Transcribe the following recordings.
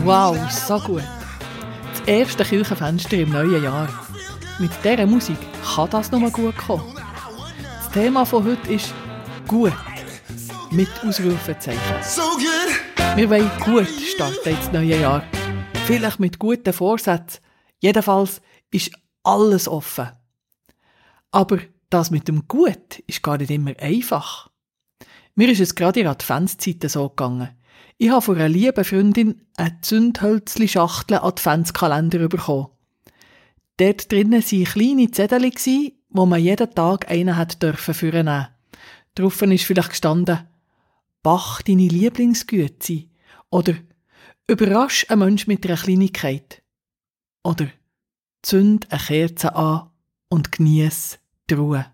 Wow, so gut. Das erste Kirchenfenster im neuen Jahr. Mit dieser Musik kann das nur gut kommen. Das Thema von heute ist «Gut» mit Ausrufezeichen. Wir wollen gut starten ins neue Jahr. Vielleicht mit guten Vorsätzen. Jedenfalls ist alles offen. Aber das mit dem Gut ist gar nicht immer einfach. Mir ist es gerade in der Adventszeit so gegangen. Ich habe von einer lieben Freundin eine Zündhölzli-Schachtel Adventskalender bekommen. Dort drinnen waren kleine Zettel, wo man jeden Tag einen vornehmen durfte. Darauf ist vielleicht gestanden: «Bach deine Lieblingsgüte» oder «Überrasch einen Menschen mit einer Kleinigkeit» oder «Zünd eine Kerze an und geniess die Ruhe».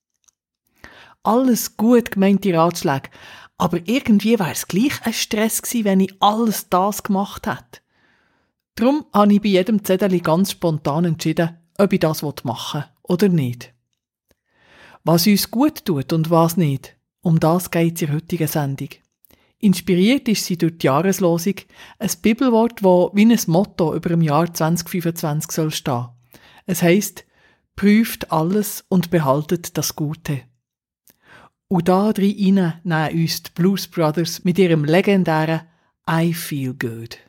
Alles gut gemeinte Ratschläge, aber irgendwie wäre es gleich ein Stress gewesen, wenn ich alles das gemacht hätte. Darum habe ich bei jedem Zettel ganz spontan entschieden, ob ich das machen will oder nicht. Was uns gut tut und was nicht, um das geht es in der heutigen Sendung. Inspiriert ist sie durch die Jahreslosung, ein Bibelwort, das wie ein Motto über dem Jahr 2025 soll stehen. Es heisst: «Prüft alles und behaltet das Gute». Und da rein nehmen uns die Blues Brothers mit ihrem legendären «I Feel Good».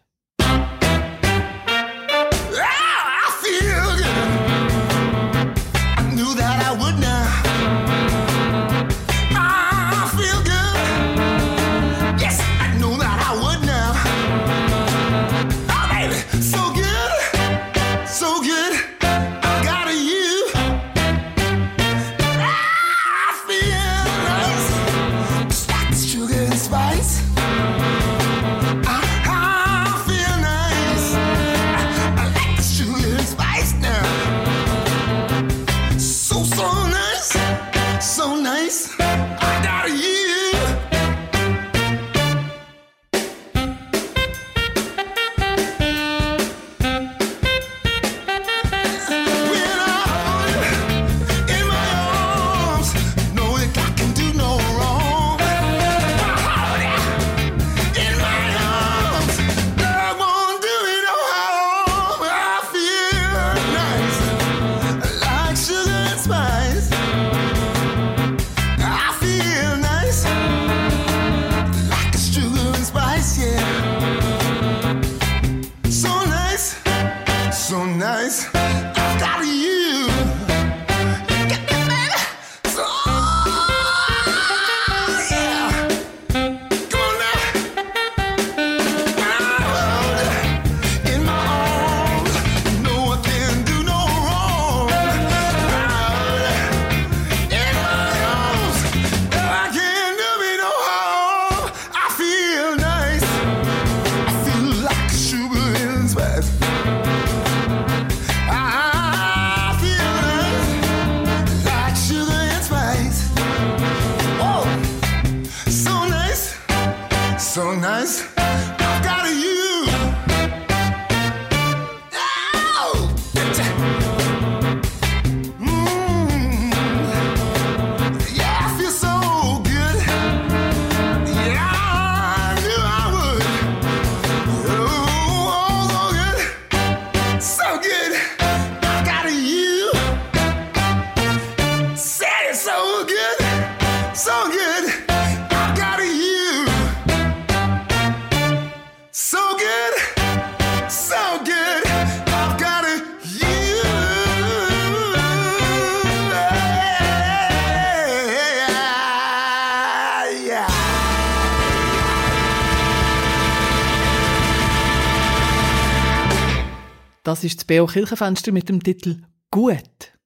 Das ist das B.O. Kirchenfenster mit dem Titel «Gut».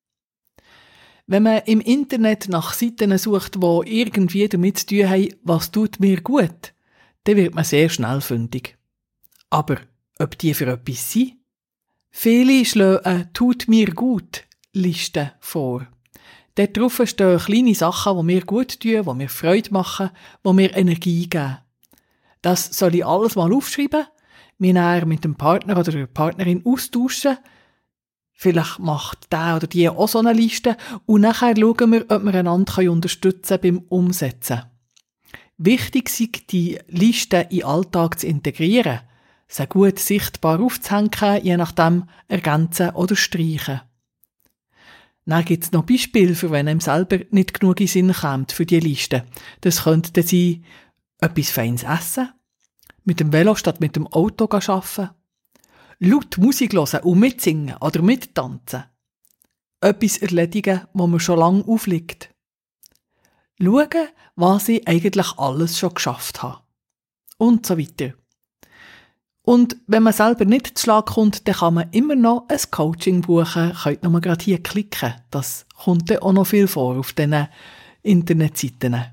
Wenn man im Internet nach Seiten sucht, die irgendwie damit zu tun haben, was tut mir gut, dann wird man sehr schnell fündig. Aber ob die für etwas sind? Viele schlagen eine «Tut mir gut» Liste vor. Dort drauf stehen kleine Sachen, die mir gut tun, die mir Freude machen, die mir Energie geben. Das soll ich alles mal aufschreiben, mich nachher mit dem Partner oder der Partnerin austauschen. Vielleicht macht der oder die auch so eine Liste und nachher schauen wir, ob wir einander unterstützen beim Umsetzen. Wichtig ist, die Liste in den Alltag zu integrieren. sie gut sichtbar aufzuhängen, je nachdem ergänzen oder streichen. Dann gibt es noch Beispiele, für wenn einem selber nicht genug in Sinn kommt für die Liste. Das könnte sein, etwas Feines essen, mit dem Velo statt mit dem Auto arbeiten, laut Musik hören und mitsingen oder mittanzen, etwas erledigen, wo man schon lange aufliegt, schauen, was ich eigentlich alles schon geschafft habe und so weiter. Und wenn man selber nicht zu Schlag kommt, dann kann man immer noch ein Coaching buchen. Könnt noch mal gerade hier klicken. Das kommt dann auch noch viel vor auf diesen Internetseiten.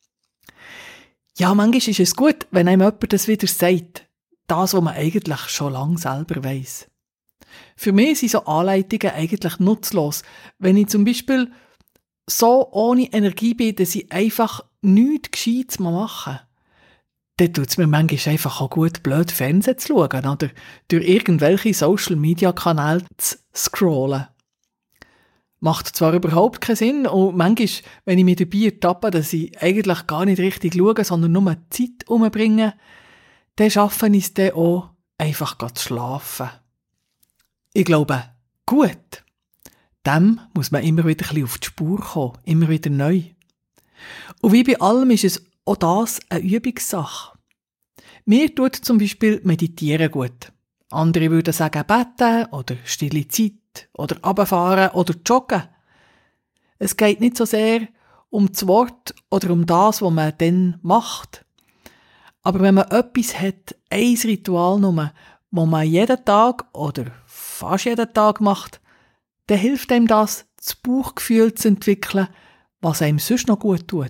Ja, manchmal ist es gut, wenn einem jemand das wieder sagt. Das, was man eigentlich schon lange selber weiss. Für mich sind so Anleitungen eigentlich nutzlos. Wenn ich zum Beispiel so ohne Energie bin, dass ich einfach nichts Gescheites machen, dann tut es mir manchmal einfach auch gut, blöd Fernsehen zu schauen oder durch irgendwelche Social-Media-Kanäle zu scrollen. Macht zwar überhaupt keinen Sinn und manchmal, wenn ich mich dabei ertappe, dass ich eigentlich gar nicht richtig schaue, sondern nur Zeit umbringe, dann schaffe ich es dann auch, einfach zu schlafen. Ich glaube, gut, dem muss man immer wieder ein bisschen auf die Spur kommen, immer wieder neu. Und wie bei allem ist es auch das eine Übungssache. Mir tut zum Beispiel Meditieren gut. Andere würden sagen beten oder stille Zeit oder runterfahren oder joggen. Es geht nicht so sehr um das Wort oder um das, was man dann macht. Aber wenn man etwas hat, ein Ritual nur, das man jeden Tag oder fast jeden Tag macht, dann hilft einem das Bauchgefühl zu entwickeln, was einem sonst noch gut tut.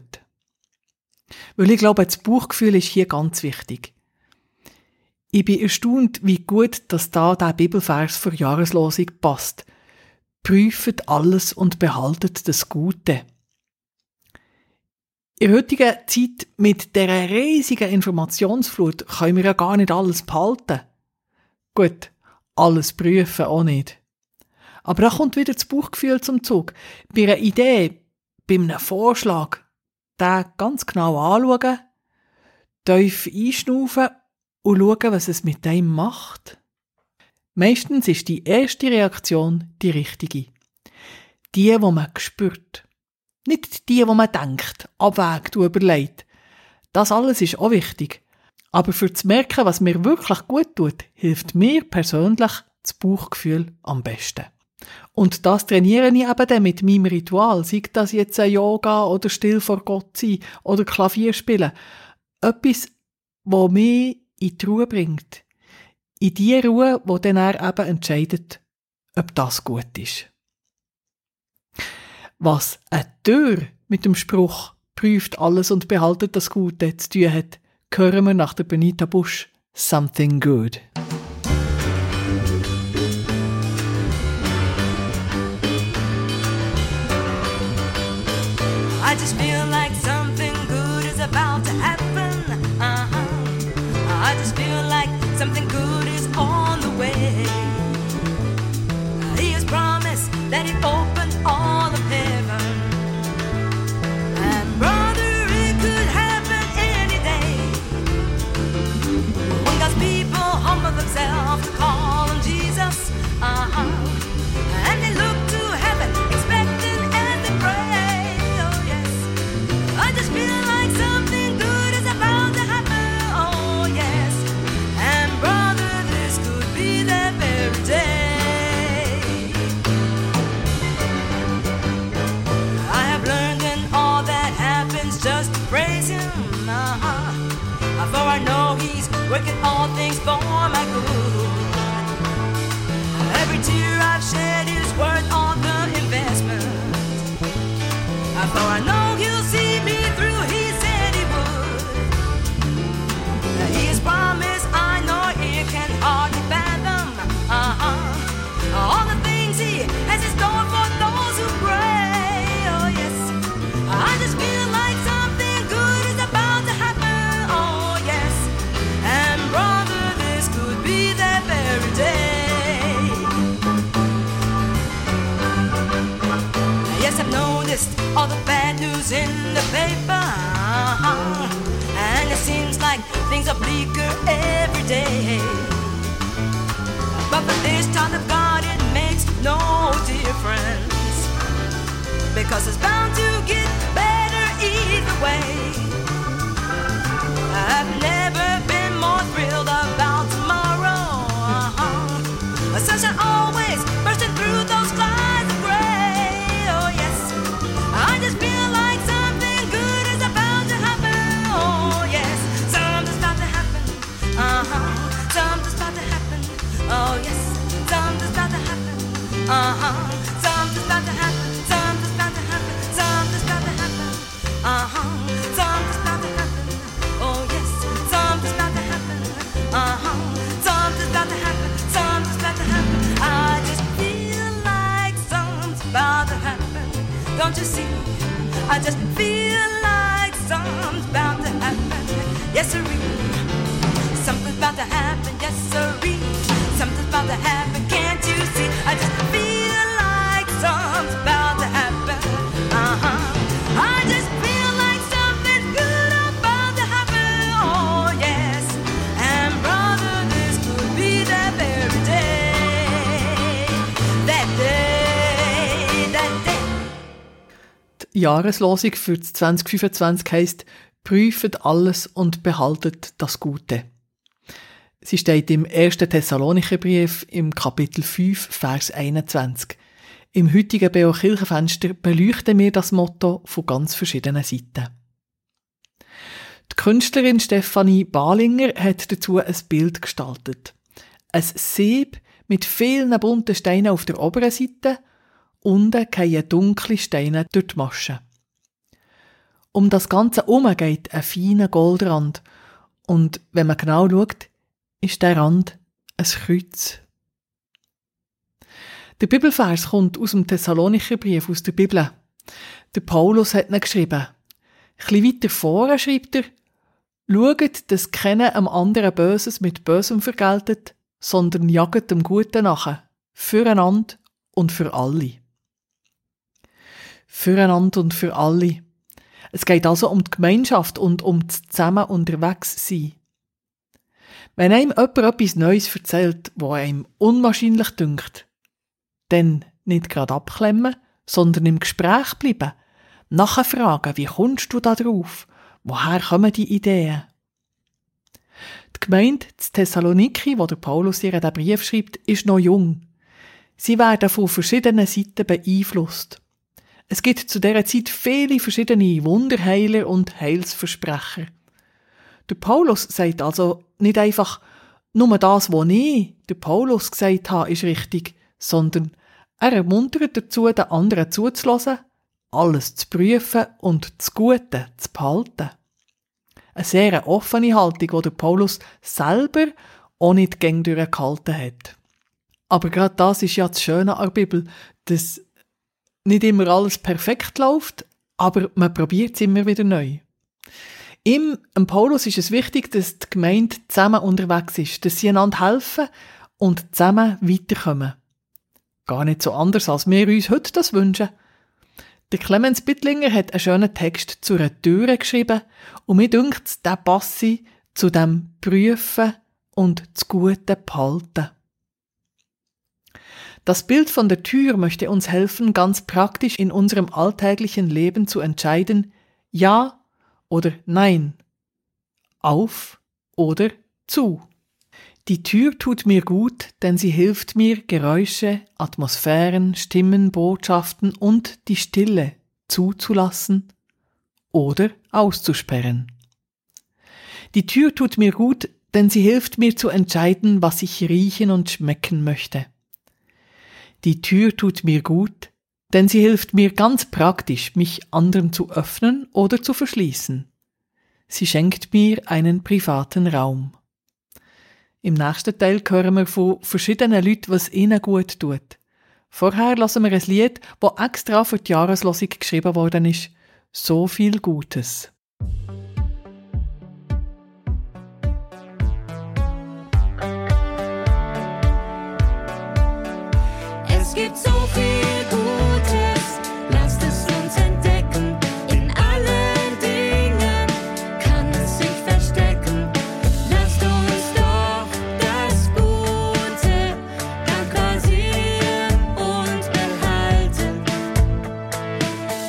Weil ich glaube, das Bauchgefühl ist hier ganz wichtig. Ich bin erstaunt, wie gut, dass da der Bibelvers für Jahreslosung passt. Prüft alles und behaltet das Gute. In der heutigen Zeit mit dieser riesigen Informationsflut können wir ja gar nicht alles behalten. Gut, alles prüfen auch nicht. Aber da kommt wieder das Bauchgefühl zum Zug. Bei einer Idee, bei einem Vorschlag, den ganz genau anschauen, tief einschnaufen und schauen, was es mit dem macht. Meistens ist die erste Reaktion die richtige. Die man spürt. Nicht die man denkt, abwägt und überlegt. Das alles ist auch wichtig. Aber für zu merken, was mir wirklich gut tut, hilft mir persönlich das Bauchgefühl am besten. Und das trainiere ich eben dann mit meinem Ritual. Sei das jetzt ein Yoga oder still vor Gott sein oder Klavier spielen. Etwas, das mich in die Ruhe bringt. In die Ruhe, die dann eben entscheidet, ob das gut ist. Was eine Tür mit dem Spruch «Prüft alles und behaltet das Gute» zu tun hat, hören wir nach der Benita Busch «Something Good». I just feel like something good is about to happen. I just feel like something good is on the way. He has promised that He'd open all of heaven. And brother, it could happen any day. When God's people humble themselves to call on Jesus, and they look to heaven, expecting as they pray. I just feel like something good is about to happen, oh yes. And brother, this could be that very day. I have learned in all that happens just to praise Him, for I know He's working all things for my good. Every tear I've shed is worth all the investment, for I know He'll see me through, He said He would. He has promised, I know it can hardly fathom, all the things He has in store for those who pray, oh yes. I just feel like something good is about to happen, oh yes. And brother, this could be that very day. Yes, I've noticed all the bad news because it's bound to get better either way. I've never been more thrilled about tomorrow. A sunshine always bursting through those clouds of gray. Oh yes, I just feel like something good is about to happen. Oh yes, something's about to happen. Something's about to happen. Oh yes, something's about to happen. Something's about to happen. Something's about to happen. Something's about to happen. Something's about to happen. Oh yes, something's about to happen. Something's about to happen. Something's about to happen. I just feel like something's about to happen. Don't you see? I just feel like something's about to happen. Yes, sirree. Something's about to happen. Yes, sirree. Something's about to happen. Can't you see? I just feel like something's about to happen. I just feel like something good about to happen. Oh yes, and brother, this could be that very day. That day, that day. Die Jahreslosung für 2025 heisst «Prüfet alles und behaltet das Gute». Sie steht im 1. Thessalonicherbrief im Kapitel 5, Vers 21. Im heutigen BO Kirchenfenster beleuchten wir das Motto von ganz verschiedenen Seiten. Die Künstlerin Stefanie Balinger hat dazu ein Bild gestaltet. Ein Sieb mit vielen bunten Steinen auf der oberen Seite, unten fallen dunkle Steine durch die Maschen. Um das Ganze herum geht ein feiner Goldrand und wenn man genau schaut, ist der Rand ein Kreuz. Der Bibelvers kommt aus dem Thessalonicherbrief, aus der Bibel. Der Paulus hat ihn geschrieben. Ein bisschen weiter vorne schreibt er, «Schaut, dass keiner am anderen Böses mit Bösem vergeltet, sondern jaget dem Guten nach, füreinander und für alle.» Füreinander und für alle. Es geht also um die Gemeinschaft und um das Zusammen unterwegs sein. Wenn einem jemand etwas Neues erzählt, was einem unwahrscheinlich dünkt, dann nicht gerade abklemmen, sondern im Gespräch bleiben, nachfragen, wie kommst du da drauf, woher kommen die Ideen? Die Gemeinde in Thessaloniki, wo der Paulus ihr den Brief schreibt, ist noch jung. Sie werden von verschiedenen Seiten beeinflusst. Es gibt zu dieser Zeit viele verschiedene Wunderheiler und Heilsversprecher. Der Paulus sagt also nicht einfach, nur das, was ich, der Paulus, gesagt habe, ist richtig, sondern er ermuntert dazu, den anderen zuzulassen, alles zu prüfen und das Gute zu behalten. Eine sehr offene Haltung, die der Paulus selber auch nicht gäng durchgehalten hat. Aber gerade das ist ja das Schöne an der Bibel, dass nicht immer alles perfekt läuft, aber man probiert es immer wieder neu. Im Paulus ist es wichtig, dass die Gemeinde zusammen unterwegs ist, dass sie einander helfen und zusammen weiterkommen. Gar nicht so anders, als wir uns heute das wünschen. Der Clemens Bittlinger hat einen schönen Text zu einer Türe geschrieben und mir dünkt, der passe zu dem Prüfen und das Gute behalten. Das Bild von der Tür möchte uns helfen, ganz praktisch in unserem alltäglichen Leben zu entscheiden, ja oder nein, auf oder zu. Die Tür tut mir gut, denn sie hilft mir, Geräusche, Atmosphären, Stimmen, Botschaften und die Stille zuzulassen oder auszusperren. Die Tür tut mir gut, denn sie hilft mir zu entscheiden, was ich riechen und schmecken möchte. Die Tür tut mir gut, denn sie hilft mir ganz praktisch, mich anderen zu öffnen oder zu verschließen. Sie schenkt mir einen privaten Raum. Im nächsten Teil hören wir von verschiedenen Leuten, was ihnen gut tut. Vorher hören wir ein Lied, das extra für die Jahreslosung geschrieben worden ist. So viel Gutes. Es gibt so viel Gutes, lasst es uns entdecken. In allen Dingen kann es sich verstecken. Lasst uns doch das Gute kassieren und behalten.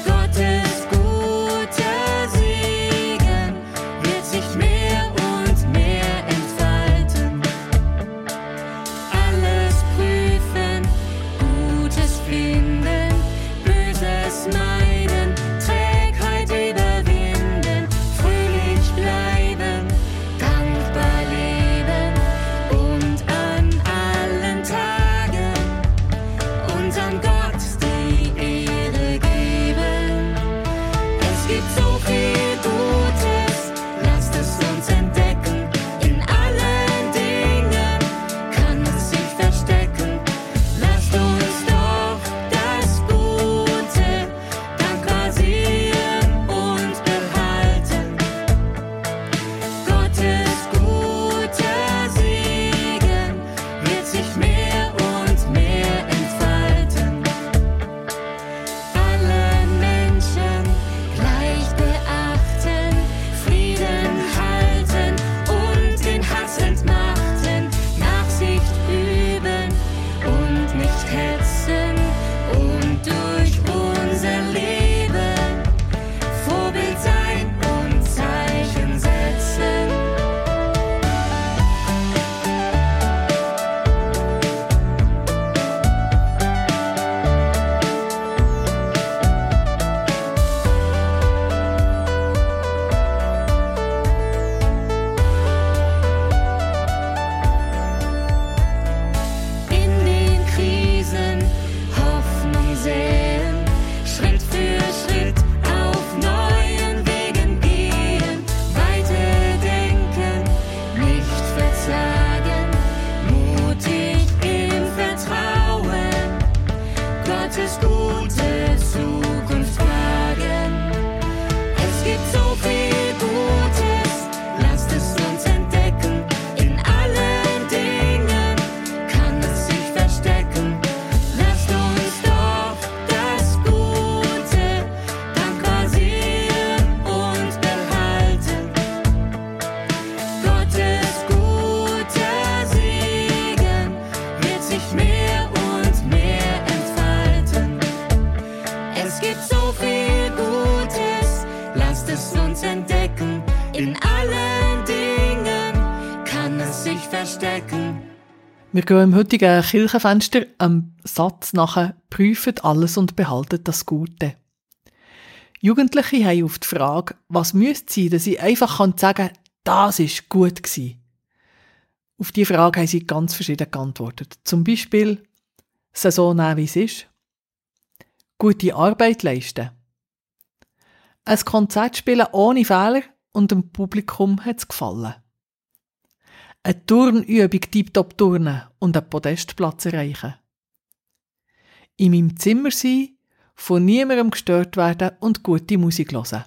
In allen Dingen kann es sich verstecken. Wir gehen im heutigen Kirchenfenster am Satz nachher: «Prüft alles und behaltet das Gute». Jugendliche haben auf die Frage, was müsste sein, dass sie einfach sagen kann, das war gut gewesen. Auf diese Frage haben sie ganz verschieden geantwortet. Zum Beispiel, es so nehmen, wie es ist. Gute Arbeit leisten. Ein Konzert spielen ohne Fehler und dem Publikum hat es gefallen. Eine Turnübung tiptop turnen und einen Podestplatz erreichen. In meinem Zimmer sein, von niemandem gestört werden und gute Musik hören.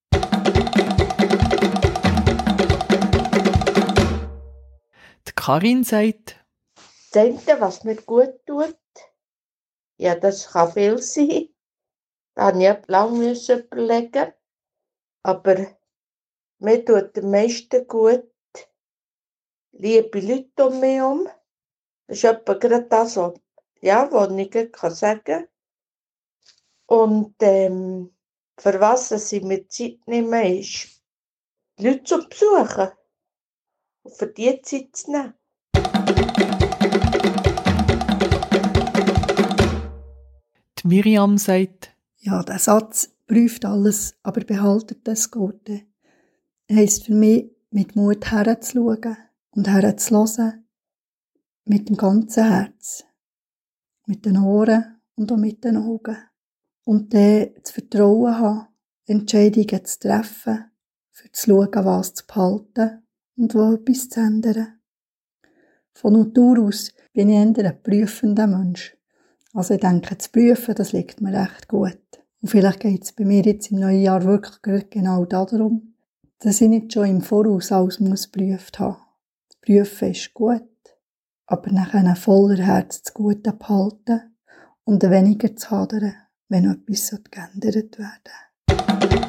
Die Karin sagt, Das eine, was mir gut tut, ja, das kann viel sein. Da musste ich lange überlegen. Aber mir tut am meisten gut liebe Leute um mich herum. Das ist etwa gerade das, was ich gerade sagen kann. Und für was ich mir Zeit nehme, ist, Leute zu besuchen. Und für die Zeit zu nehmen. die Miriam sagt, Ja, der Satz «Prüft alles, aber behaltet das Gute» heisst für mich, mit Mut herzuschauen und herzuhören, mit dem ganzen Herz, mit den Ohren und auch mit den Augen. Und dann das Vertrauen haben, Entscheidungen zu treffen, für zu schauen, was zu behalten und wo etwas zu ändern. Von Natur aus bin ich eher ein prüfender Mensch. Also ich denke, zu prüfen, das liegt mir recht gut. Und vielleicht geht es bei mir jetzt im neuen Jahr wirklich genau darum, dass ich nicht schon im Voraus alles geprüft haben muss. Das Prüfen ist gut, aber nachher voller Herz das Gute behalten und weniger zu hadern, wenn etwas geändert werden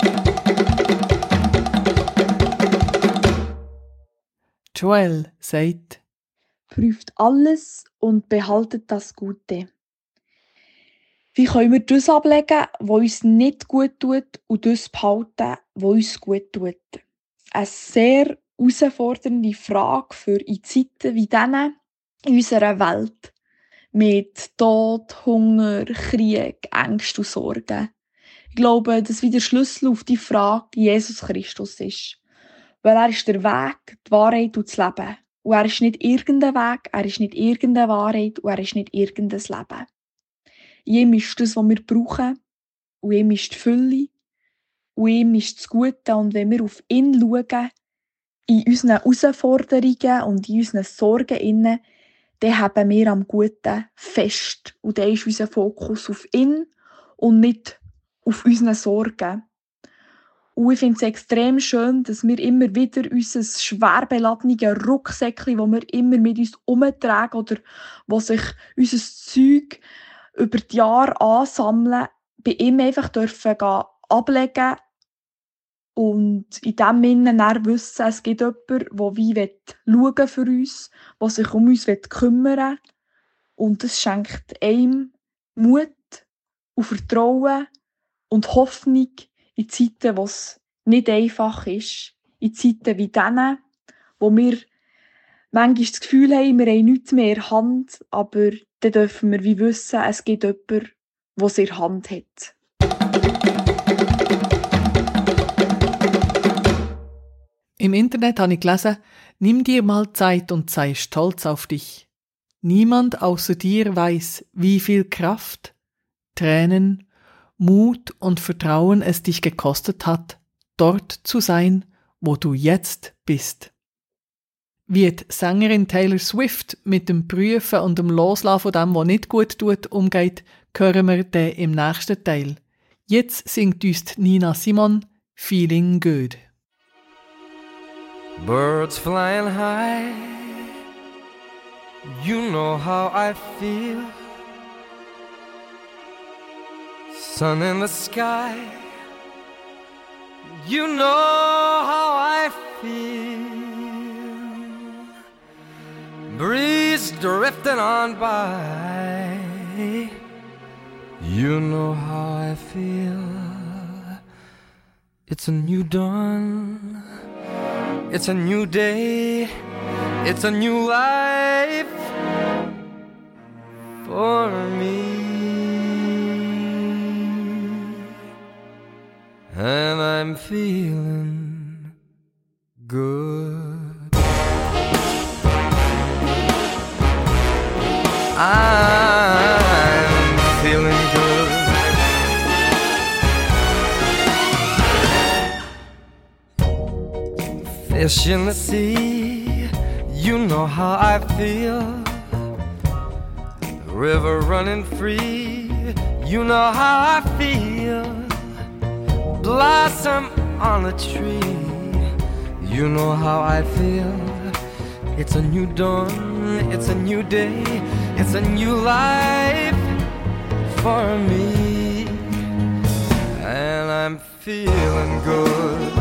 Joel sagt, Prüft alles und behaltet das Gute. Wie können wir das ablegen, was uns nicht gut tut, und das behalten, was uns gut tut? Eine sehr herausfordernde Frage für in Zeiten wie diesen in unserer Welt. Mit Tod, Hunger, Krieg, Ängsten und Sorgen. Ich glaube, dass wieder der Schlüssel auf die Frage Jesus Christus ist. Weil er ist der Weg, die Wahrheit und das Leben. Und er ist nicht irgendein Weg, er ist nicht irgendeine Wahrheit und er ist nicht irgendein Leben. In ihm ist das, was wir brauchen, und in ihm ist die Fülle, und in ihm ist das Gute. Und wenn wir auf ihn schauen, in unseren Herausforderungen und in unseren Sorgen, dann haben wir am Guten fest. Und dann ist unser Fokus auf ihn und nicht auf unsere Sorgen. Und ich finde es extrem schön, dass wir immer wieder unser schwer beladenes Rucksäckchen, das wir immer mit uns herumtragen oder wo sich unser Zeug über die Jahre ansammeln, bei ihm einfach dürfen ablegen und in dem Sinne dann wissen, es gibt jemanden, der wie schauen für uns, der sich um uns kümmern will. Und das schenkt einem Mut und Vertrauen und Hoffnung in Zeiten, wo es nicht einfach ist. In Zeiten wie diesen, wo wir manchmal das Gefühl haben, wir haben nichts mehr in der Hand, aber dann dürfen wir wie wissen, es gibt jemanden, der es in der Hand hat. im Internet habe ich gelesen, nimm dir mal Zeit und sei stolz auf dich. Niemand außer dir weiß, wie viel Kraft, Tränen, Mut und Vertrauen es dich gekostet hat, dort zu sein, wo du jetzt bist. Wie die Sängerin Taylor Swift mit dem Prüfen und dem Loslassen von dem, was nicht gut tut, umgeht, hören wir dann im nächsten Teil. Jetzt singt uns Nina Simon «Feeling Good». Birds flying high, you know how I feel. Sun in the sky, you know how I feel. Breeze drifting on by, you know how I feel. It's a new dawn, It's a new day, it's a new life for me. And I'm feeling good. I'm feeling good. Fish in the sea, you know how I feel. The river running free, you know how I feel. Blossom on a tree, you know how I feel. It's a new dawn, it's a new day, it's a new life for me. And I'm feeling good.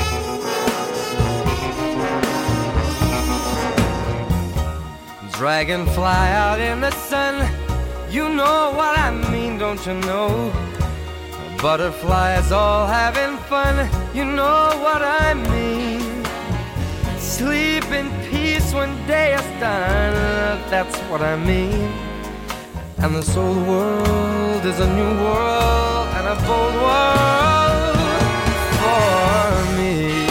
Dragonfly out in the sun, you know what I mean, don't you know? Butterflies all having fun, you know what I mean. Sleep in peace when day is done, that's what I mean. And this whole world is a new world and a bold world for me.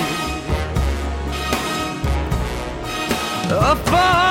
For me.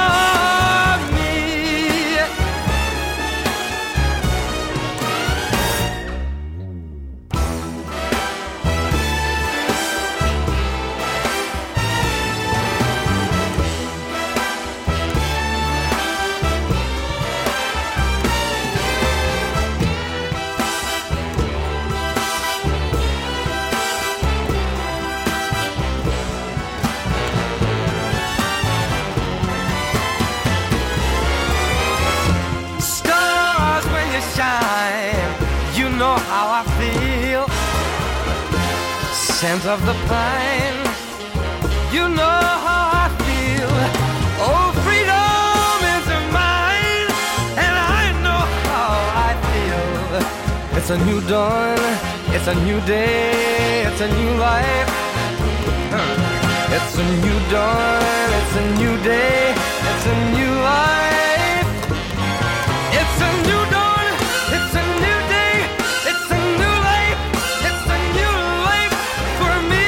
How I feel, scent of the pine, you know how I feel. Oh, freedom is mine, and I know how I feel. It's a new dawn, it's a new day, it's a new life. It's a new dawn, it's a new day, it's a new life. It's a new dawn, it's a new day, it's a new life, it's a new life for me.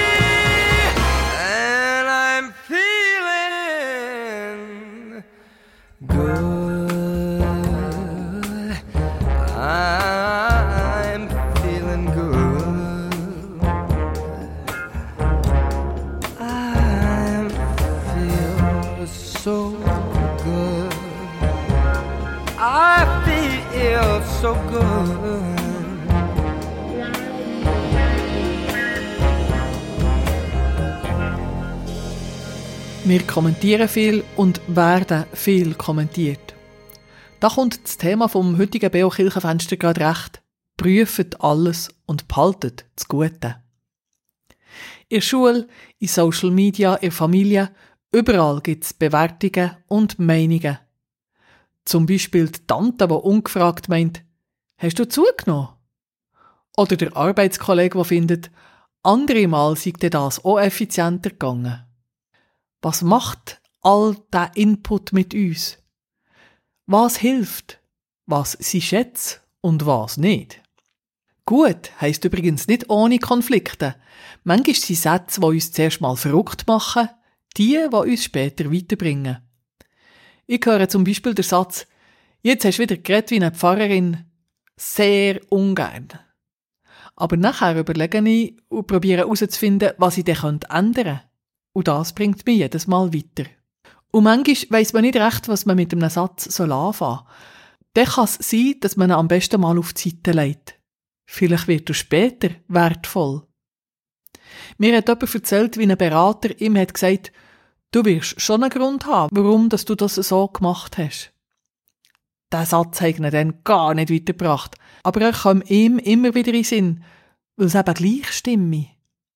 And I'm feeling good. I'm feeling good. I feel so good. I feel so good. Wir kommentieren viel und werden viel kommentiert. Da kommt das Thema vom heutigen Beo-Kirchenfenster gerade recht. Prüft alles und behaltet das Gute. In der Schule, in Social Media, in der Familie, überall gibt es Bewertungen und Meinungen. Zum Beispiel die Tante, die ungefragt meint, «Hast du zugenommen?» Oder der Arbeitskollege, der findet, «Andere Mal sei dir das auch effizienter gegangen.» Was macht all der Input mit uns? Was hilft? Was sie schätzt und was nicht? Gut heisst übrigens nicht ohne Konflikte. Manchmal sind Sätze, die uns zuerst mal verrückt machen, die uns später weiterbringen. Ich höre zum Beispiel den Satz, «Jetzt hast du wieder geredet wie eine Pfarrerin», sehr ungern. Aber nachher überlege ich und probiere herauszufinden, was ich dann ändern könnte. Und das bringt mich jedes Mal weiter. Und manchmal weiss man nicht recht, was man mit einem Satz anfangen soll. Dann kann es sein, dass man ihn am besten mal auf die Seite legt. Vielleicht wird er später wertvoll. Mir hat jemand erzählt, wie ein Berater ihm hat gesagt, du wirst schon einen Grund haben, warum du das so gemacht hast. Der Satz hat ihn dann gar nicht weitergebracht, aber er kam ihm immer wieder in den Sinn, weil es eben gleich stimme.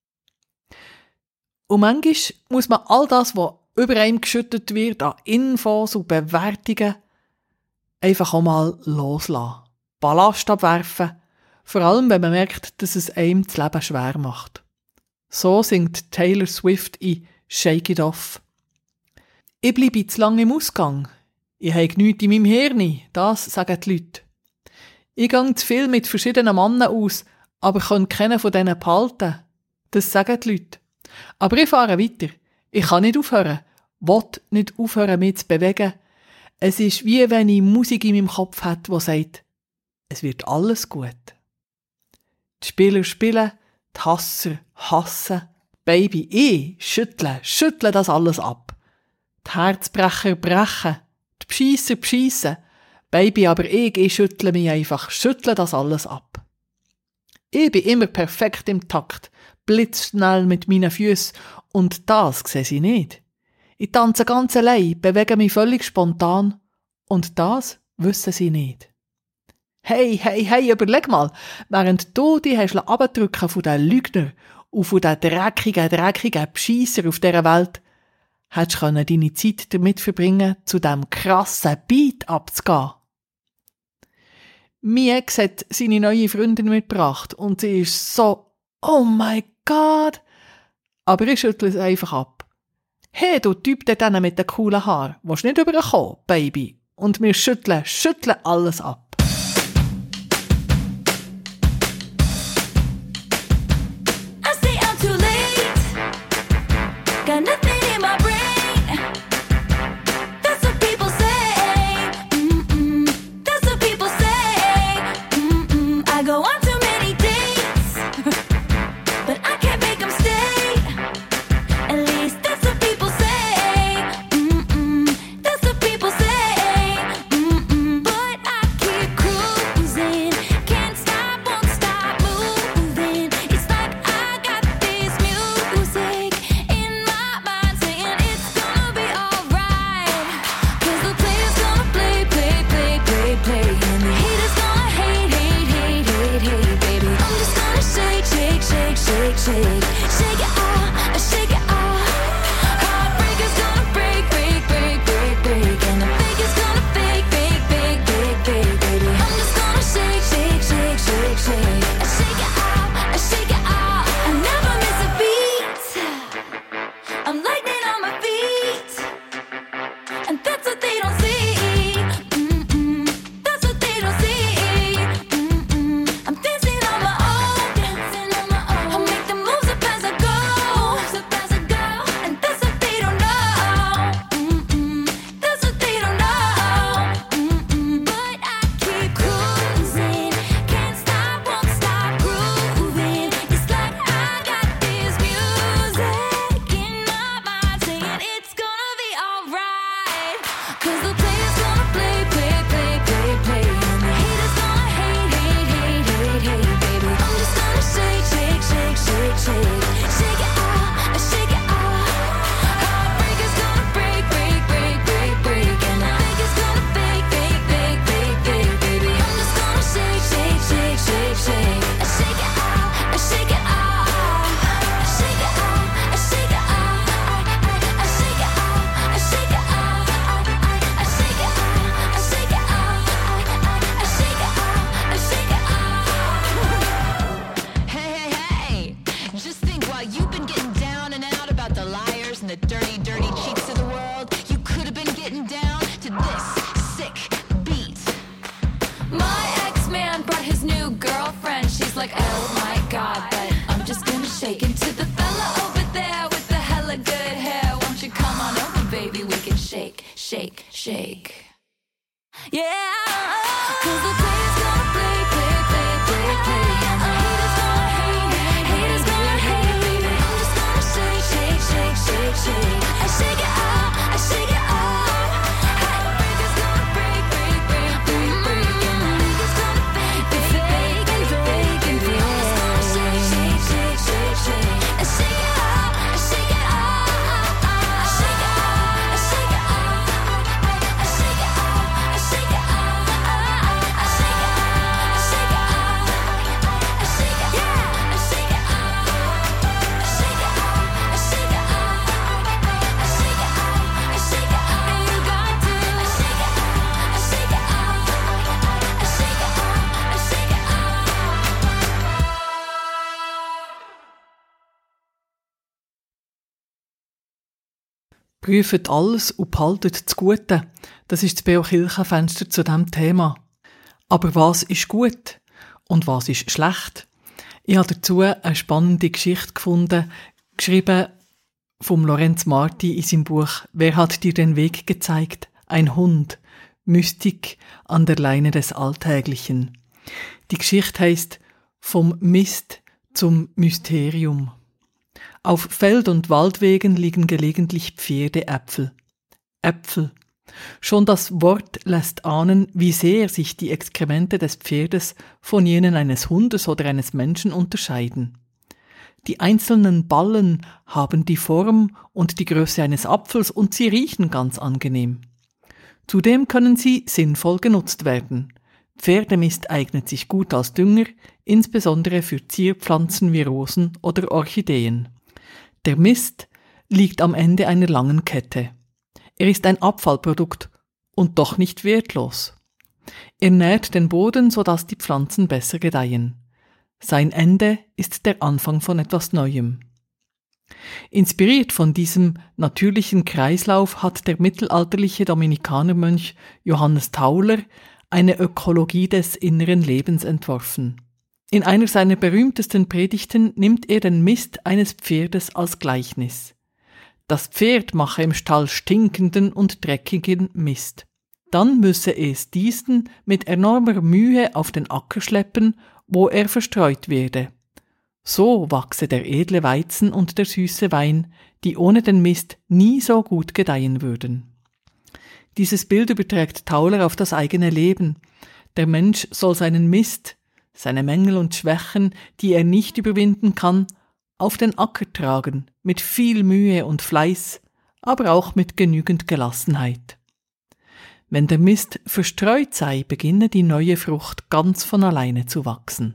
Und manchmal muss man all das, was über einem geschüttet wird, an Infos und Bewertungen, einfach auch mal loslassen. Ballast abwerfen, vor allem wenn man merkt, dass es einem das Leben schwer macht. So singt Taylor Swift in Shake it off. Ich bleibe zu lange im Ausgang. Ich habe nichts in meinem Hirn, das sagen die Leute. Ich gehe zu viel mit verschiedenen Männern aus, aber kann keinen von denen behalten. Das sagen die Leute. Aber ich fahre weiter. Ich kann nicht aufhören. Will nicht aufhören, mich zu bewegen. Es ist wie wenn ich Musik in meinem Kopf hätte, die sagt, es wird alles gut. Die Spieler spielen, die Hasser hassen. Baby, ich schüttle das alles ab. Die Herzbrecher brechen, die Bescheisser bescheissen. Baby, aber ich schüttle mich einfach, schüttle das alles ab. Ich bin immer perfekt im Takt, blitzschnell mit meinen Füßen und das sehen sie nicht. Ich tanze ganz allein, bewege mich völlig spontan und das wissen sie nicht. Hey, überleg mal, während du dich hast abdrücken von den Lügnern und von den dreckigen Bescheisser auf dieser Welt, hättest du deine Zeit damit verbringen, zu diesem krassen Beat abzugehen. Mein Ex hat seine neue Freundin mitgebracht und sie ist so, oh mein Gott. Aber ich schüttle es einfach ab. Hey, du Typ dort mit den coolen Haaren, willst du nicht rüberkommen, Baby? Und wir schütteln alles ab. I say I'm too late. Got nothing in my brain. That's what people say. That's what people say. I go on too many dates, but I can't make them stay. At least that's what people say. That's what people say. But I keep cruising, can't stop, won't stop moving. It's like I got this music in my mind saying it's gonna be alright. 'Cause the player's gonna play, and the hater's gonna hate, baby. I'm just gonna shake, shake it off. Heartbreaker's gonna break, and the fake is gonna fake, baby. I'm just gonna shake, shake it off. I never miss a beat. I'm lightning on my feet, and that's what they don't see. That's what they don't see. I'm dancing on my own. I make the moves up as I go, and that's what they don't know. That's what they don't know. But I keep cruising, can't stop, won't stop grooving. It's like I got this music in my mind saying it's gonna be alright. 'Cause the player's gonna play, and the hater's gonna hate, baby. I'm just gonna shake it off. Heartbreaker's gonna break, and the fake is gonna fake, baby. I'm just gonna shake it off. I shake it off. I shake it off. I shake it off. I shake it off. I shake it off. I shake it off. I shake it off. I shake it off. I shake it off. Hey, just think while you've been getting down and out about the liars and the dirty cheats of the world, you could have been getting down to this sick beat. My ex-man brought his new girlfriend. She's like, oh my god, but I'm just gonna shake into the fella over there with the hella good hair. Won't you come on over, baby? We can shake. Yeah, 'cause the player's gonna play, and the hater's gonna hate, baby. I'm just gonna shake. I shake it off. I shake it off. Heartbreaker's gonna break, and the fake is gonna fake, baby. I'm just gonna shake. I shake it off. I shake it off. I shake it off. I shake it off. I shake it off. I shake it off. I shake it off. I shake it off. I shake it off. I shake it off. I shake it off. I shake it off. Prüft alles und behaltet das Gute. Das ist das Beo-Kirchenfenster zu diesem Thema. Aber was ist gut und was ist schlecht? Ich habe dazu eine spannende Geschichte gefunden, geschrieben vom Lorenz Marti in seinem Buch «Wer hat dir den Weg gezeigt? Ein Hund. Mystik an der Leine des Alltäglichen». Die Geschichte heisst «Vom Mist zum Mysterium». Auf Feld- und Waldwegen liegen gelegentlich Pferdeäpfel. Äpfel. Schon das Wort lässt ahnen, wie sehr sich die Exkremente des Pferdes von jenen eines Hundes oder eines Menschen unterscheiden. Die einzelnen Ballen haben die Form und die Größe eines Apfels und sie riechen ganz angenehm. Zudem können sie sinnvoll genutzt werden. Pferdemist eignet sich gut als Dünger, insbesondere für Zierpflanzen wie Rosen oder Orchideen. Der Mist liegt am Ende einer langen Kette. Er ist ein Abfallprodukt und doch nicht wertlos. Er nährt den Boden, sodass die Pflanzen besser gedeihen. Sein Ende ist der Anfang von etwas Neuem. Inspiriert von diesem natürlichen Kreislauf hat der mittelalterliche Dominikanermönch Johannes Tauler eine Ökologie des inneren Lebens entworfen. In einer seiner berühmtesten Predigten nimmt er den Mist eines Pferdes als Gleichnis. Das Pferd mache im Stall stinkenden und dreckigen Mist. Dann müsse es diesen mit enormer Mühe auf den Acker schleppen, wo er verstreut werde. So wachse der edle Weizen und der süße Wein, die ohne den Mist nie so gut gedeihen würden. Dieses Bild überträgt Tauler auf das eigene Leben. Der Mensch soll seinen Mist, seine Mängel und Schwächen, die er nicht überwinden kann, auf den Acker tragen, mit viel Mühe und Fleiß, aber auch mit genügend Gelassenheit. Wenn der Mist verstreut sei, beginne die neue Frucht ganz von alleine zu wachsen.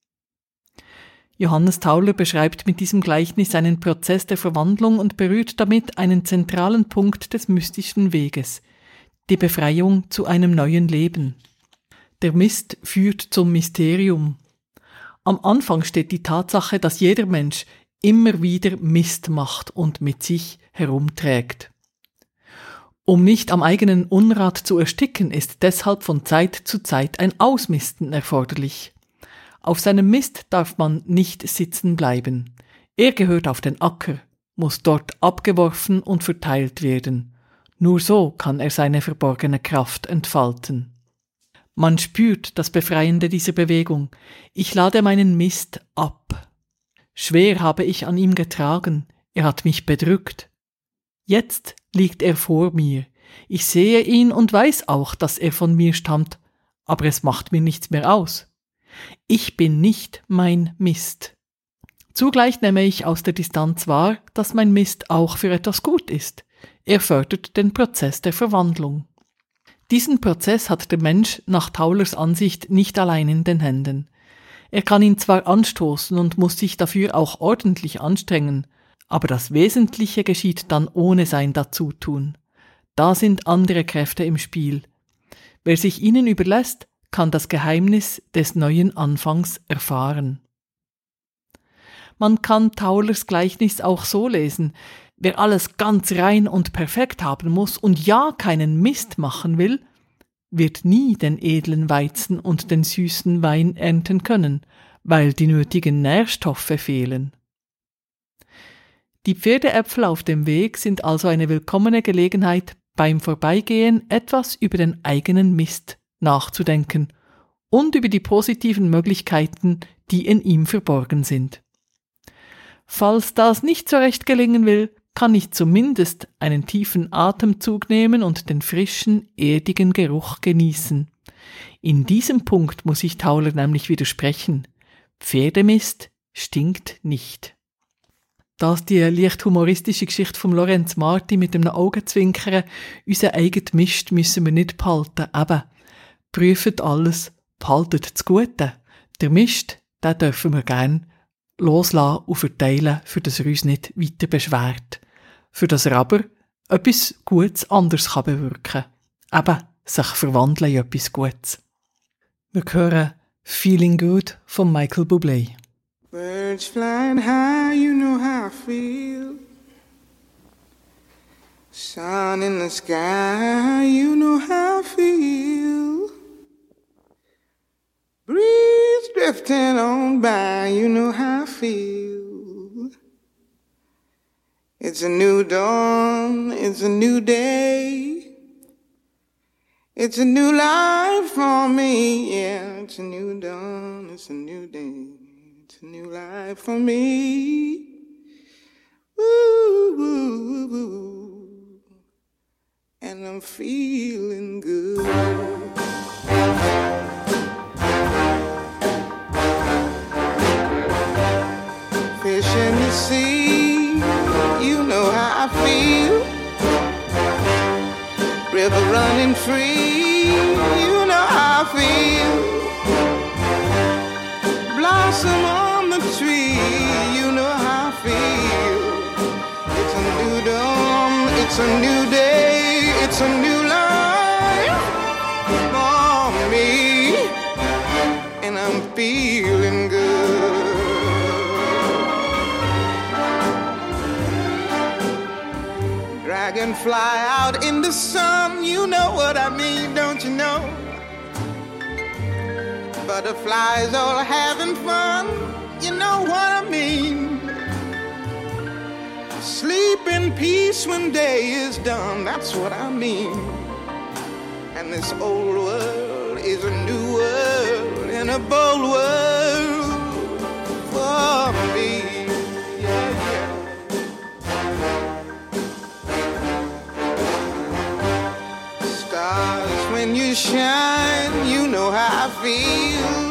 Johannes Tauler beschreibt mit diesem Gleichnis einen Prozess der Verwandlung und berührt damit einen zentralen Punkt des mystischen Weges, die Befreiung zu einem neuen Leben. Der Mist führt zum Mysterium. Am Anfang steht die Tatsache, dass jeder Mensch immer wieder Mist macht und mit sich herumträgt. Um nicht am eigenen Unrat zu ersticken, ist deshalb von Zeit zu Zeit ein Ausmisten erforderlich. Auf seinem Mist darf man nicht sitzen bleiben. Er gehört auf den Acker, muss dort abgeworfen und verteilt werden. Nur so kann er seine verborgene Kraft entfalten. Man spürt das Befreiende dieser Bewegung. Ich lade meinen Mist ab. Schwer habe ich an ihm getragen, er hat mich bedrückt. Jetzt liegt er vor mir. Ich sehe ihn und weiß auch, dass er von mir stammt, aber es macht mir nichts mehr aus. Ich bin nicht mein Mist. Zugleich nehme ich aus der Distanz wahr, dass mein Mist auch für etwas gut ist. Er fördert den Prozess der Verwandlung. Diesen Prozess hat der Mensch nach Taulers Ansicht nicht allein in den Händen. Er kann ihn zwar anstoßen und muss sich dafür auch ordentlich anstrengen, aber das Wesentliche geschieht dann ohne sein Dazutun. Da sind andere Kräfte im Spiel. Wer sich ihnen überlässt, kann das Geheimnis des neuen Anfangs erfahren. Man kann Taulers Gleichnis auch so lesen: Wer alles ganz rein und perfekt haben muss und ja keinen Mist machen will, wird nie den edlen Weizen und den süßen Wein ernten können, weil die nötigen Nährstoffe fehlen. Die Pferdeäpfel auf dem Weg sind also eine willkommene Gelegenheit, beim Vorbeigehen etwas über den eigenen Mist nachzudenken und über die positiven Möglichkeiten, die in ihm verborgen sind. Falls das nicht so recht gelingen will, kann ich zumindest einen tiefen Atemzug nehmen und den frischen, erdigen Geruch genießen. In diesem Punkt muss ich Tauler nämlich widersprechen. Pferdemist stinkt nicht. Das die leicht humoristische Geschichte vom Lorenz Marti mit dem Augenzwinkern. Unser eigenes Mist müssen wir nicht behalten. Eben, prüft alles, behaltet das Gute. Der Mist, den dürfen wir gern loslassen und verteilen, für das er uns nicht weiter beschwert. Für das er aber etwas Gutes anders kann bewirken. Eben, sich verwandeln in etwas Gutes. Wir hören Feeling Good von Michael Bublé. Birds flying high, you know how I feel. sun in the sky, you know how I feel. Breeze drifting on by, you know how I feel. It's a new dawn, it's a new day. It's a new life for me, yeah. It's a new dawn, it's a new day. It's a new life for me. Woo, woo, woo. And I'm feeling good. Fish in the sea, you know how I feel. River running free, you know how I feel. Blossom on the tree, you know how I feel. It's a new dawn, it's a new day, it's a new life for me, and I'm feeling good. Dragonfly out in the sun, you know what I mean, don't you know? Butterflies all having fun, you know what I mean. Sleep in peace when day is done, that's what I mean. And this old world is a new world, and a bold world for me. Yeah, yeah. Stars, when you shine, you know how I feel.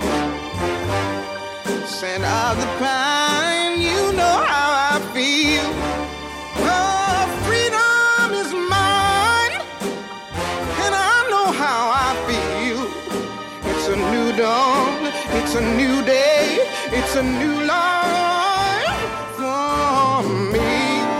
Scent of the pine, you know how I feel. Oh, freedom is mine, and I know how I feel. It's a new dawn, it's a new day, it's a new life for me.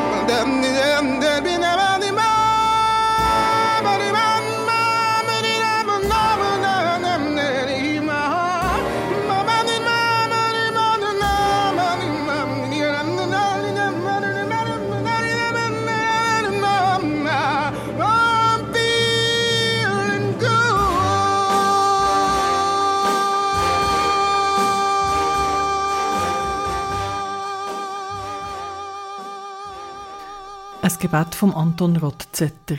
Ein Gebet vom Anton Rothzetter.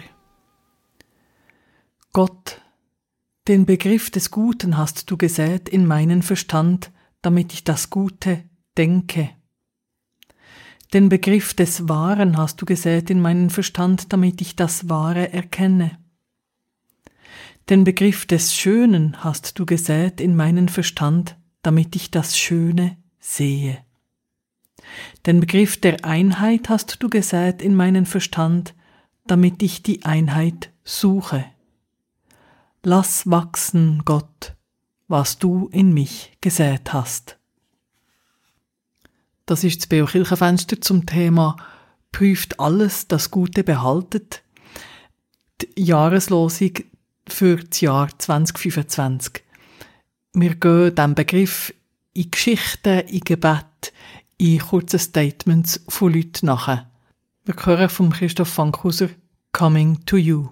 Gott, den Begriff des Guten hast du gesät in meinen Verstand, damit ich das Gute denke. Den Begriff des Wahren hast du gesät in meinen Verstand, damit ich das Wahre erkenne. Den Begriff des Schönen hast du gesät in meinen Verstand, damit ich das Schöne sehe. Den Begriff der Einheit hast du gesät in meinen Verstand, damit ich die Einheit suche. Lass wachsen, Gott, was du in mich gesät hast. Das ist das Beo-Kirchenfenster zum Thema «Prüft alles, das Gute behaltet», die Jahreslosung für das Jahr 2025. Wir gehen diesem Begriff in Geschichten, in Gebet, in kurzen Statements von Leuten nach. Wir hören von Christoph Fankhauser «Coming to You».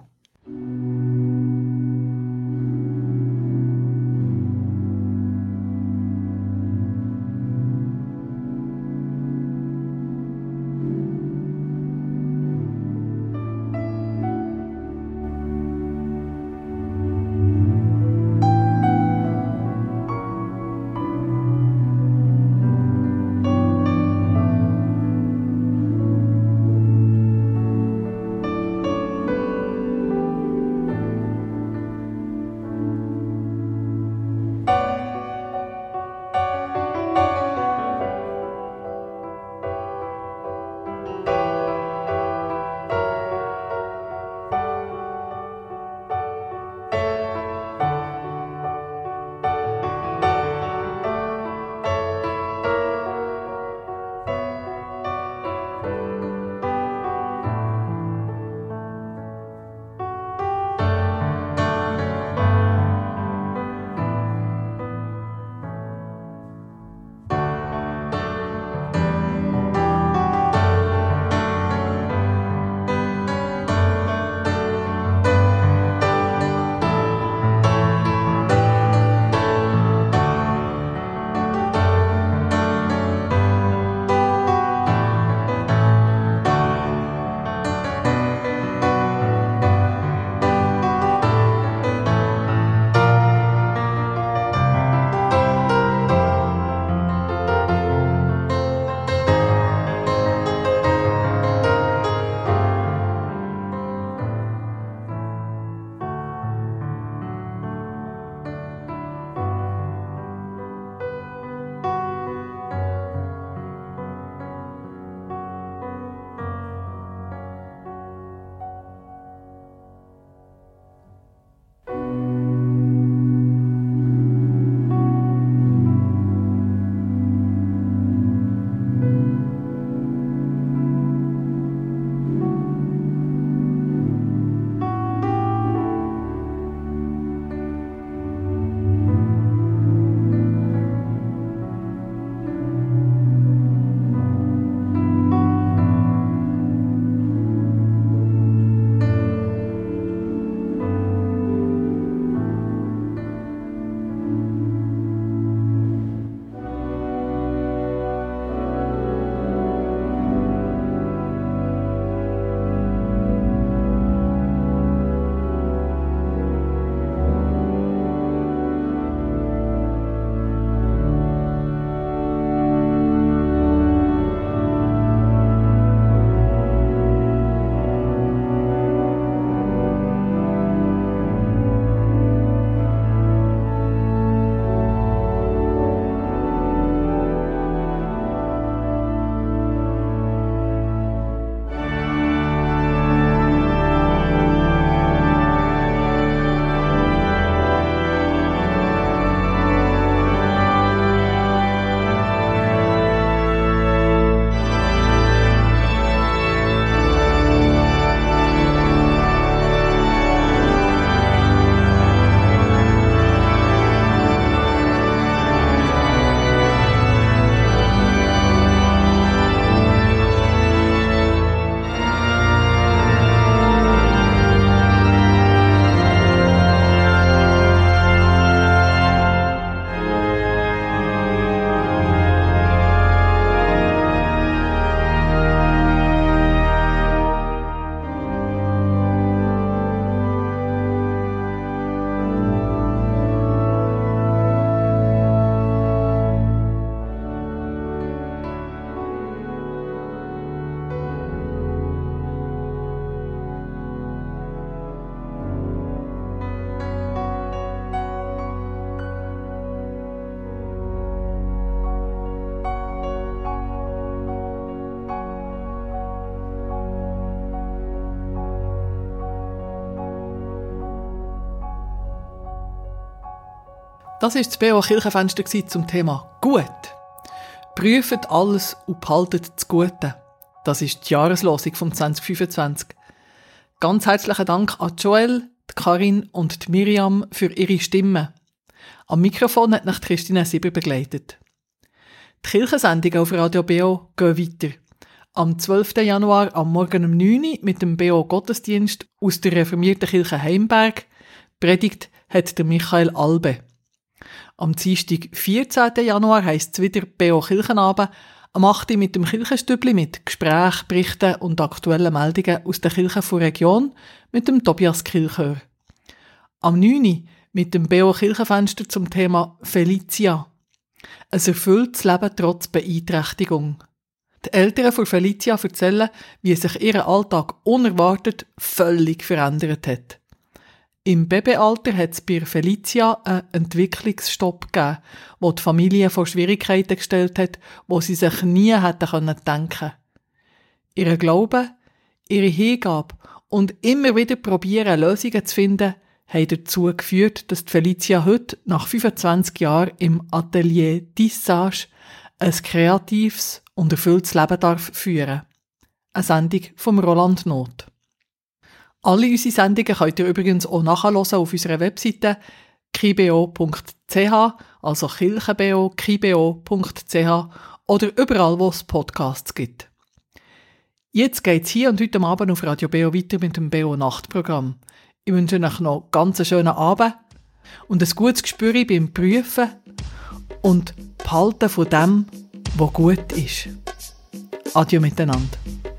Das war das BO Kirchenfenster zum Thema Gut. Prüft alles und behaltet das Gute. Das ist die Jahreslosung vom 2025. Ganz herzlichen Dank an Joel, die Karin und die Miriam für ihre Stimmen. Am Mikrofon hat nach Christine Sieber begleitet. Die Kirchensendungen auf Radio BO gehen weiter. Am 12. Januar am Morgen um 9 Uhr mit dem BO Gottesdienst aus der reformierten Kirche Heimberg. Predigt hat der Michael Albe. Am Dienstag, 14. Januar heisst es wieder BO Kirchenabend, am 8. Uhr mit dem Kirchenstübli mit Gesprächen, Berichten und aktuellen Meldungen aus der Kirche der Region mit dem Tobias Kilchör. Am 9. Uhr mit dem BO Kirchenfenster zum Thema Felicia. Ein erfülltes Leben trotz Beeinträchtigung. Die Eltern von Felicia erzählen, wie sich ihr Alltag unerwartet völlig verändert hat. Im Babyalter hat es bei Felicia einen Entwicklungsstopp gegeben, wo die Familie vor Schwierigkeiten gestellt hat, wo sie sich nie hätte denken können. Ihr Glaube, ihre Hingabe und immer wieder probieren, Lösungen zu finden, haben dazu geführt, dass die Felicia heute, nach 25 Jahren im Atelier Tissage, ein kreatives und erfülltes Leben darf führen. Eine Sendung vom Roland Not. Alle unsere Sendungen könnt ihr übrigens auch nachhören auf unserer Webseite kibo.ch, also kirchenbo, kibo.ch oder überall, wo es Podcasts gibt. Jetzt geht es hier und heute Abend auf Radio BO weiter mit dem BO Nachtprogramm. Ich wünsche euch noch ganz einen schönen Abend und ein gutes Gespür beim Prüfen und Behalten von dem, was gut ist. Adieu miteinander.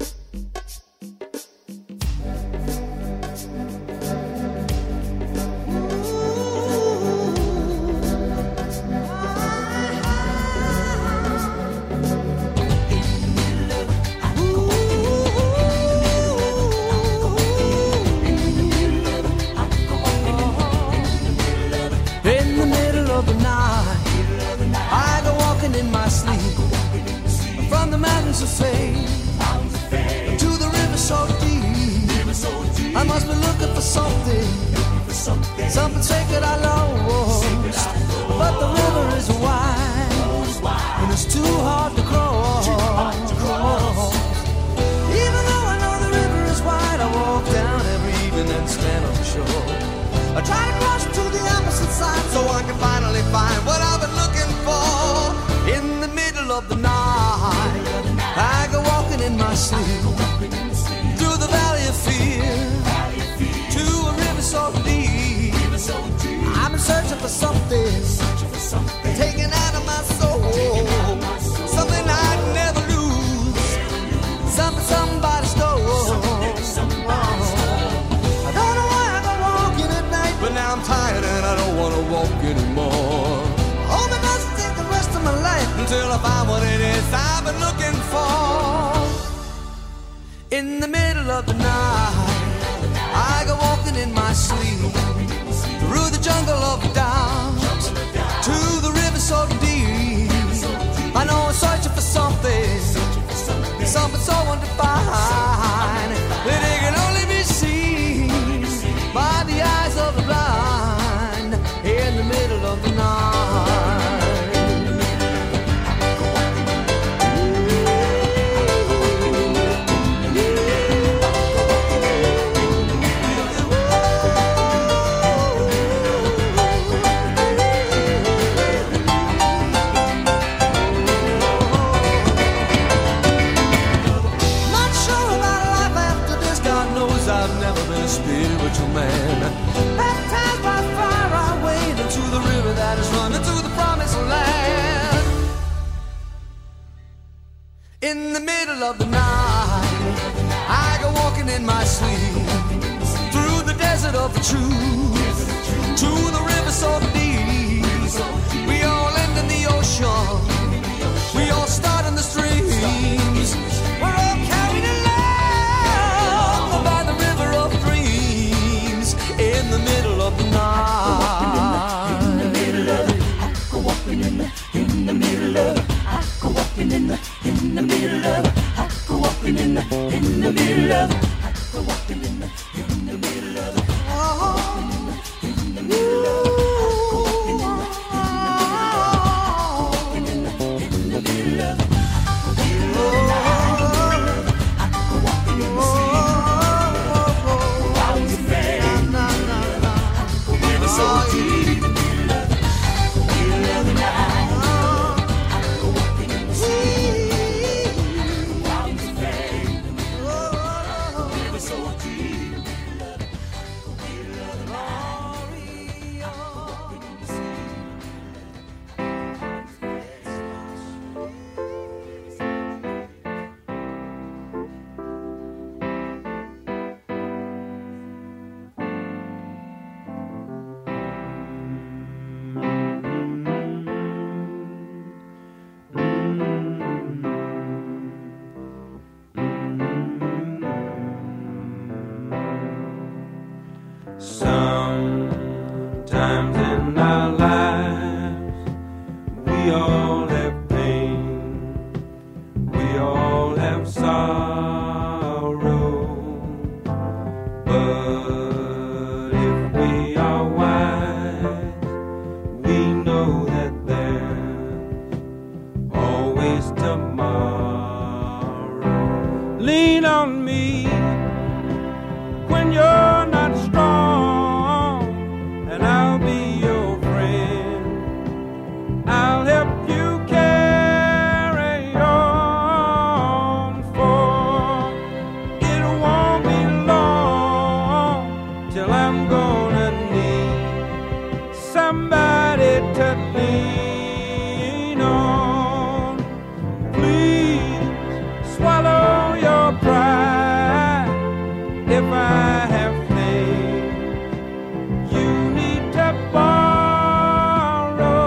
To fade to the river so deep. I must be looking for something sacred I lost. But the river is wide and it's too hard to cross. Even though I know the river is wide, I walk down every evening and stand on the shore. I try to cross to the opposite side so I can finally find what I've been looking for. In the middle of the night, I go walking in my sleep through the valley of fear to a river so deep. I'm searching for something taken out of my soul, something I'd never lose, something somebody stole. I don't know why I go walking at night, but now I'm tired and I don't want to walk anymore. Hope it doesn't take the rest of my life until I find what it is I've been looking for. In the middle of the night, I go walking in my sleep through the jungle of doubt to the river so deep. I know I'm searching for something so undefined that it can only be seen by the eyes of the blind. In the middle of the night. Spiritual man, baptized by fire, I wade into the river that is running to the promised land. In the middle of the night, I go walking in my sleep through the desert of the truth to the river so deep. We all end in the ocean, we all start in the streams. We're all carried along by the river of dreams. In the middle of the night, in the middle of it, I go walking in the middle of it, I go walking in the middle of it, I go walking in the middle of it, I go walking in the middle of it, oh, in the middle of it, I go walking in the Sometimes in our lives we all have pain, we all have sorrow, but if we are wise, we know that there's always tomorrow. Lean on me when you're not strong, and I'll be your friend. I'll help you carry on, for it won't be long till I'm gonna need somebody to lean on. Please swallow your pride if I have things you need to borrow,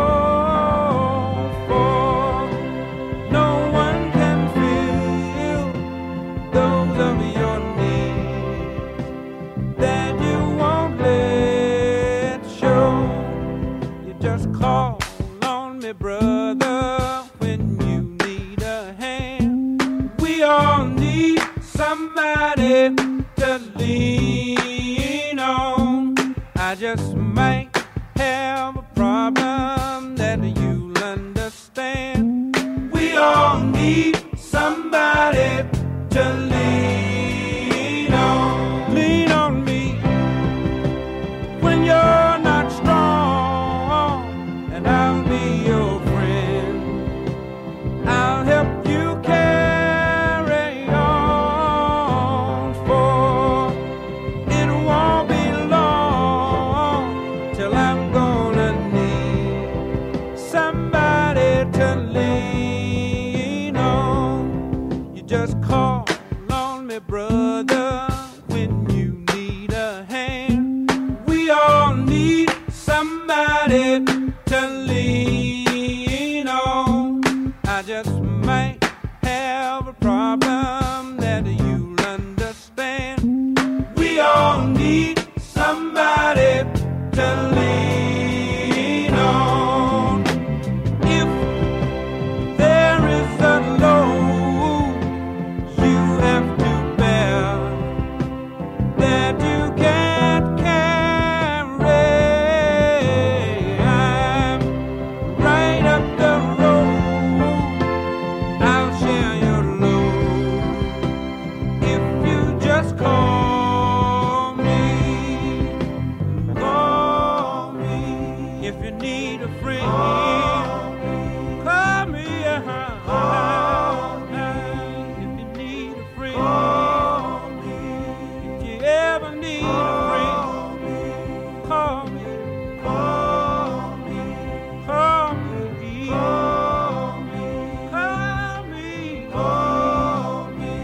for no one can fill those of your needs that you won't let show. You just call on me, brother, when you need a hand. We all need somebody to lean on. I just might have a problem that you'll understand. We all need somebody to lean on. Lean on me when you're not strong, and I'll be your friend. I'll help you carry on, for it won't be long till I'm gonna need somebody to lean on. You just call on me, brother, when you need a hand. We all need somebody to lean on. I just might have a problem that you'll understand. We all need somebody to lean on. If there is a load you have to bear that you can't carry, I'm right up the road. I'll share your load if you just call me. Call me if you need a friend. Call me, if you need a friend. If you ever need a friend, call me. Call me. Call me. Call me. Call me. Call me.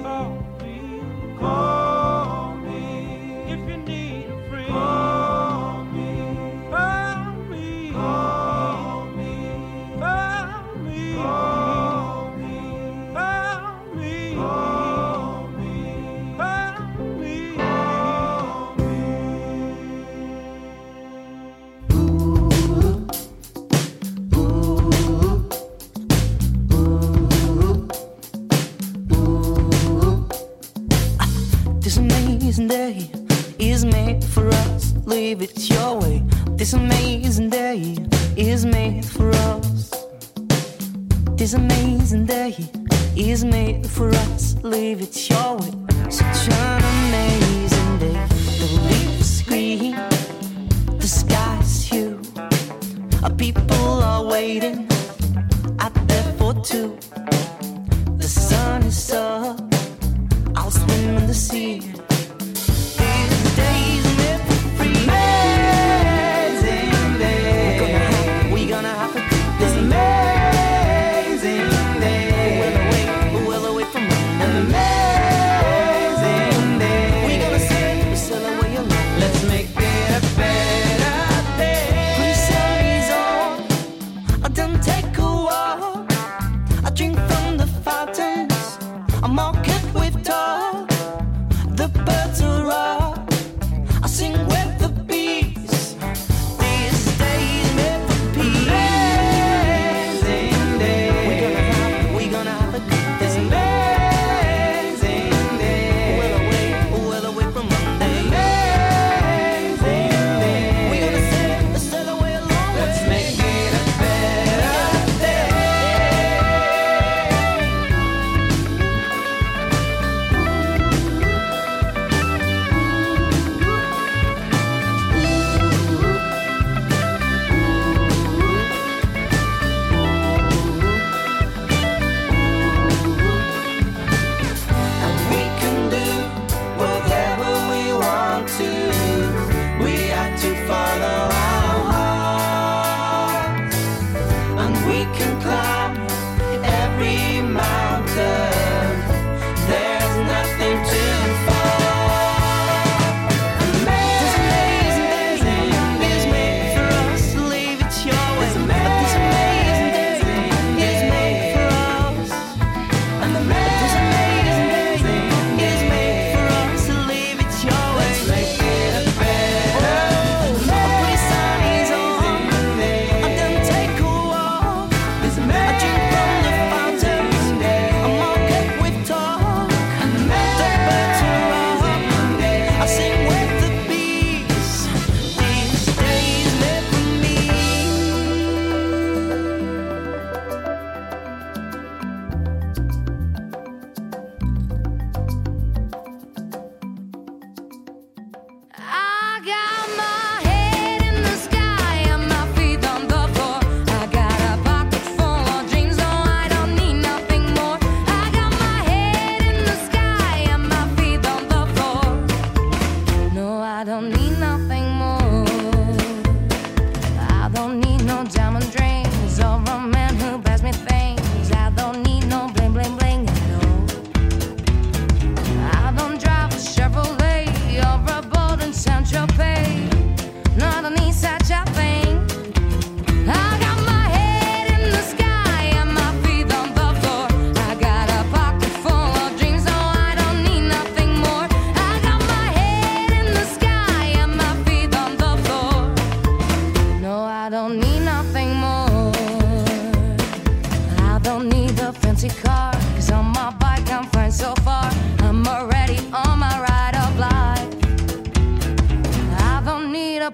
Call me. If you need a friend, call me. Call me. Call me. Call me. Call me. Call me. Call me. This amazing day is made for us. Leave it your way. This amazing day is made for us. This amazing day is made for us. Leave it your way. Such an amazing day. The leaves green, the sky's hue. Our people are waiting out there for two. The sun is up, I'll swim in the sea. This day's meant for free. Amazing day. We're gonna have a good day. This amazing day. We'll away from home. An amazing day. We're gonna sail away your life. Let's make it a better day. Please sun's on. I don't take a walk. I drink from the fountains. I'm all good with talk. The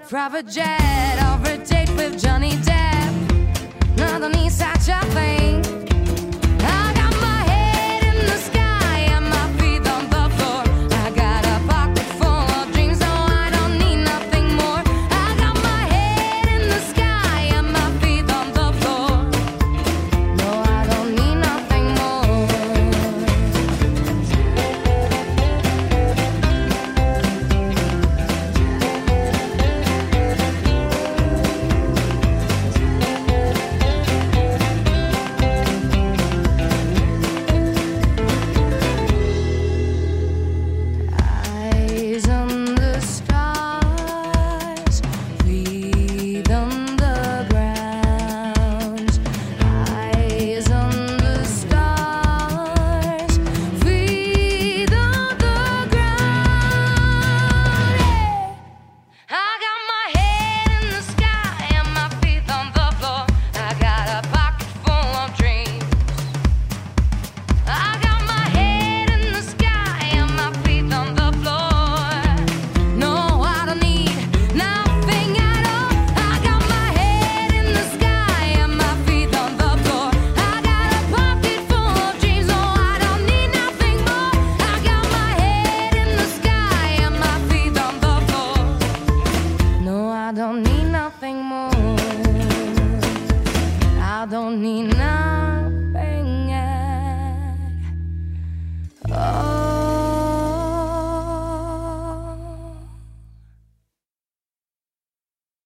private jet, or a date with Johnny Depp. Nothing is such a thing.